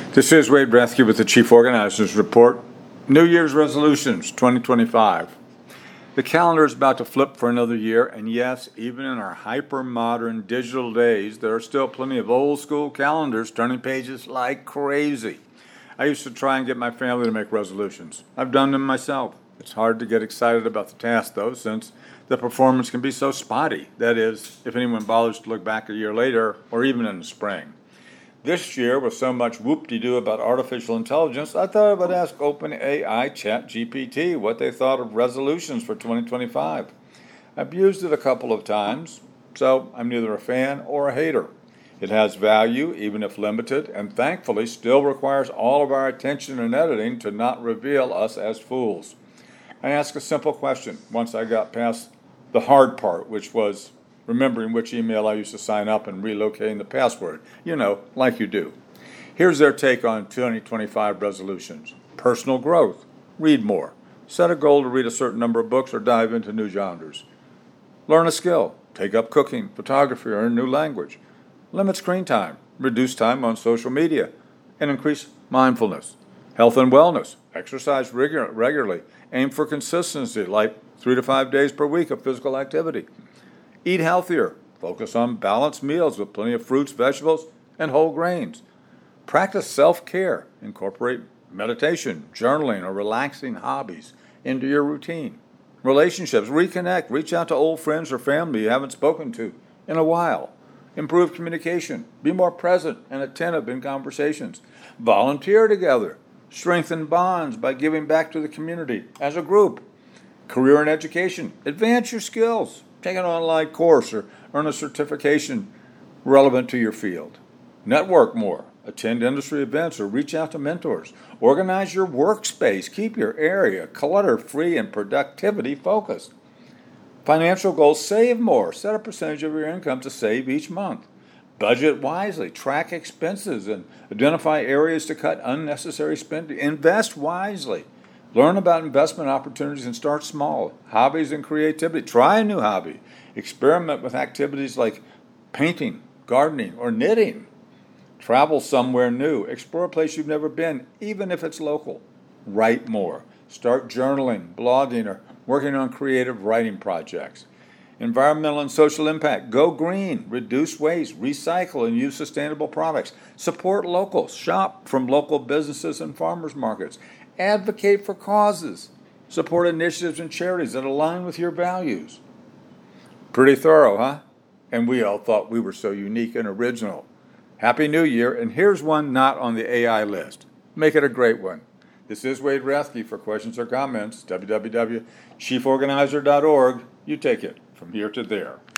This is Wade Bresky with the Chief Organizers Report. New Year's Resolutions 2025. The calendar is about to flip for another year, and yes, even in our hyper-modern digital days, there are still plenty of old-school calendars turning pages like crazy. I used to try and get my family to make resolutions. I've done them myself. It's hard to get excited about the task, though, since the performance can be so spotty. That is, if anyone bothers to look back a year later or even in the spring. This year, with so much whoop-de-doo about artificial intelligence, I thought I would ask OpenAI ChatGPT what they thought of resolutions for 2025. I've used it a couple of times, so I'm neither a fan or a hater. It has value, even if limited, and thankfully still requires all of our attention and editing to not reveal us as fools. I asked a simple question once I got past the hard part, which was remembering which email I used to sign up and relocating the password, like you do. Here's their take on 2025 resolutions. Personal growth. Read more. Set a goal to read a certain number of books or dive into new genres. Learn a skill. Take up cooking, photography, or a new language. Limit screen time. Reduce time on social media. And increase mindfulness. Health and wellness. Exercise regularly. Aim for consistency, like 3 to 5 days per week of physical activity. Eat healthier. Focus on balanced meals with plenty of fruits, vegetables, and whole grains. Practice self-care. Incorporate meditation, journaling, or relaxing hobbies into your routine. Relationships. Reconnect. Reach out to old friends or family you haven't spoken to in a while. Improve communication. Be more present and attentive in conversations. Volunteer together. Strengthen bonds by giving back to the community as a group. Career and education. Advance your skills. Take an online course or earn a certification relevant to your field. Network more. Attend industry events or reach out to mentors. Organize your workspace. Keep your area clutter-free and productivity-focused. Financial goals. Save more. Set a percentage of your income to save each month. Budget wisely. Track expenses and identify areas to cut unnecessary spending. Invest wisely. Learn about investment opportunities and start small. Hobbies and creativity. Try a new hobby. Experiment with activities like painting, gardening, or knitting. Travel somewhere new. Explore a place you've never been, even if it's local. Write more. Start journaling, blogging, or working on creative writing projects. Environmental and social impact. Go green. Reduce waste. Recycle and use sustainable products. Support locals. Shop from local businesses and farmers markets. Advocate for causes. Support initiatives and charities that align with your values. Pretty thorough, huh? And we all thought we were so unique and original. Happy New Year, and here's one not on the AI list. Make it a great one. This is Wade Bresky. For questions or comments, www.chieforganizer.org. You take it from here to there.